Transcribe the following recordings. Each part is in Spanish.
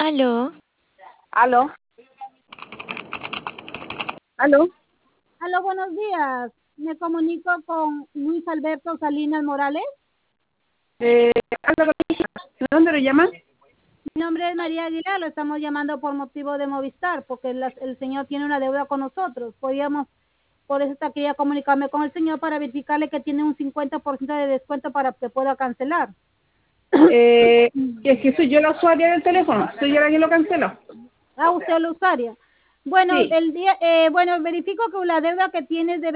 Aló, Aló, aló. Aló, buenos días. Me comunico con Luis Alberto Salinas Morales. Habla con mi hija. ¿De dónde lo llaman? Mi nombre es María Aguilar, lo estamos llamando por motivo de Movistar, porque el señor tiene una deuda con nosotros. Por eso quería comunicarme con el señor para verificarle que tiene un 50% de descuento para que pueda cancelar. Es que soy yo la usuaria del teléfono, soy yo la que lo canceló. Ah, usted es la usuaria. Bueno, Sí, verifico que la deuda que tiene es de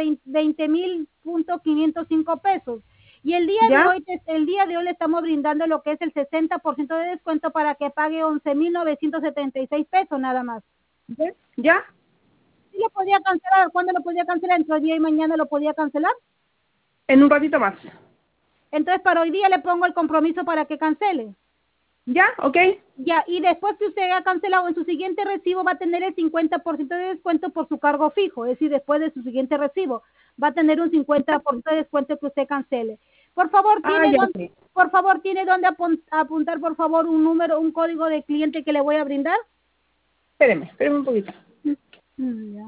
20,505 pesos. Y ¿ya? el día de hoy le estamos brindando lo que es el 60% de descuento para que pague 11,976 pesos nada más. ¿Ya? ¿Ya? ¿Sí lo podía cancelar? ¿Cuándo lo podía cancelar? ¿Entre hoy día y mañana lo podía cancelar? En un ratito más. Entonces, para hoy día le pongo el compromiso para que cancele. ¿Ya? ¿Ok? Ya, y después que usted haya cancelado en su siguiente recibo va a tener el 50% de descuento por su cargo fijo, es decir, después de su siguiente recibo va a tener un 50% de descuento que usted cancele. Por favor, Ah, ya, ok. tiene donde apuntar, por favor, un número, un código de cliente que le voy a brindar. Espéreme un poquito. Ya.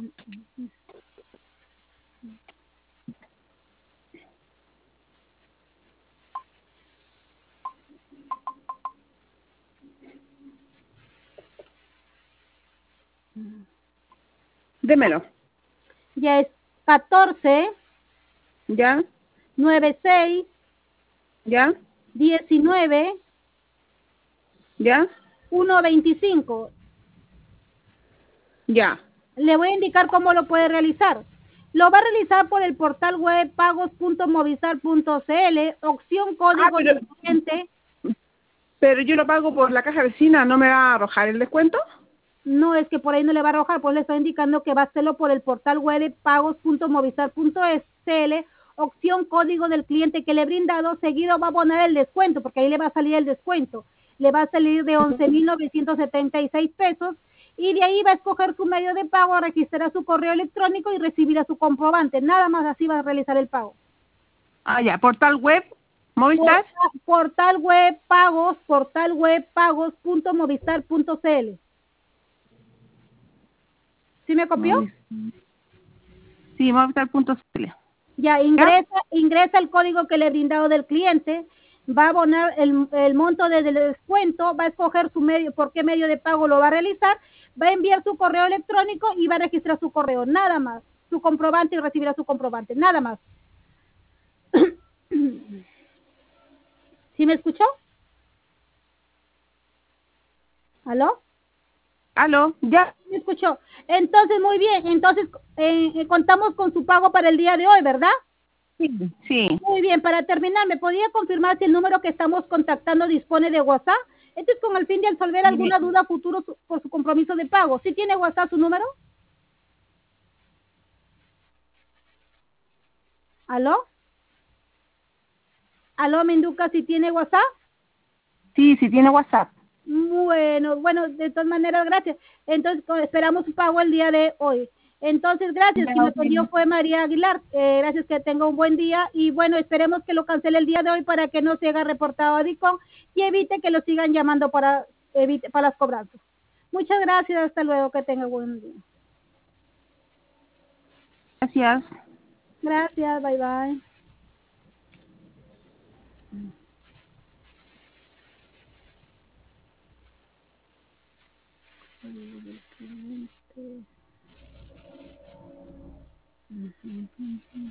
Démelo. Ya es 14 ¿Ya? 96 ¿Ya? 19 ¿Ya? 125. Ya. Le voy a indicar cómo lo puede realizar. Lo va a realizar por el portal web pagos.movistar.cl, opción Ah, código del cliente. pero yo lo pago por la caja vecina, ¿no me va a arrojar el descuento? No es que por ahí no le va a arrojar, pues le estoy indicando que va a hacerlo por el portal web pagos.movistar.cl, opción código del cliente que le he brindado, seguido va a poner el descuento, porque ahí le va a salir el descuento. Le va a salir de 11,976 pesos y de ahí va a escoger su medio de pago, registrar su correo electrónico y recibirá su comprobante. Nada más así va a realizar el pago. Ah, ya. Portal web, Movistar. Portal web pagos.movistar.cl. ¿Sí me copió? Sí, Movistar.cl. Ya ¿Ya? ingresa el código que le he brindado del cliente, va a abonar el monto del descuento, va a escoger su medio, por qué medio de pago lo va a realizar, va a enviar su correo electrónico y va a registrar su correo, nada más, su comprobante y recibirá su comprobante, nada más. ¿Sí me escuchó? ¿Aló? ¿Aló? ¿Ya? ¿Me escuchó? Entonces, muy bien, entonces contamos con su pago para el día de hoy, ¿verdad? Sí. Sí. Muy bien, para terminar, ¿me podría confirmar si el número que estamos contactando dispone de WhatsApp? Esto es con el fin de resolver alguna duda futuro por su compromiso de pago. ¿Sí tiene WhatsApp su número? ¿Aló? ¿Aló, me indica si tiene WhatsApp? Sí, sí tiene WhatsApp. Bueno, de todas maneras, gracias. Entonces, esperamos su pago el día de hoy. Entonces, gracias. Ya, Quien me ok. atendió fue María Aguilar. Gracias, que tenga un buen día. Y bueno, esperemos que lo cancele el día de hoy para que no se haga reportado a DICOM y evite que lo sigan llamando para las cobranzas. Muchas gracias. Hasta luego. Que tenga buen día. Gracias. Gracias. Bye, bye.